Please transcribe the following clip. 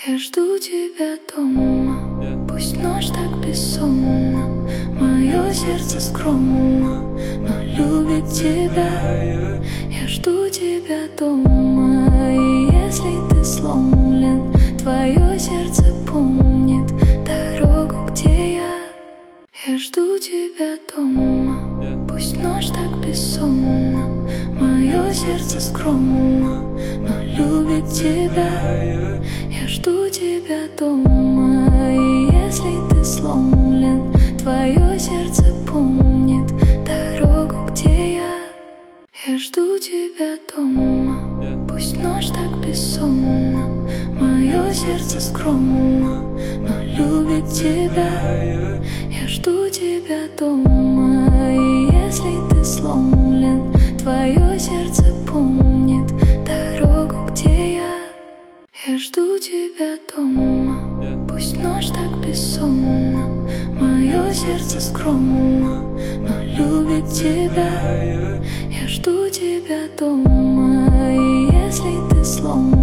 Я жду тебя дома, пусть ночь так бессонна. Мое сердце скромно, но любит тебя. Я жду тебя дома, и если ты сломлен, твое сердце помнит дорогу, где я. Я жду тебя дома, пусть ночь так бессонна. Мое сердце скромно, но любит тебя. Я жду тебя дома, и если ты сломлен, твое сердце помнит дорогу, где я. Я жду тебя дома, пусть ночь так бессонна. Мое сердце скромно, но любит тебя. Я жду тебя дома, и если ты сломлен, твое сердце помнит дорогу, где я. Я жду тебя дома, пусть ночь так бессонна. Мое сердце скромно, но любит тебя. Я жду тебя дома, и если ты сломлен,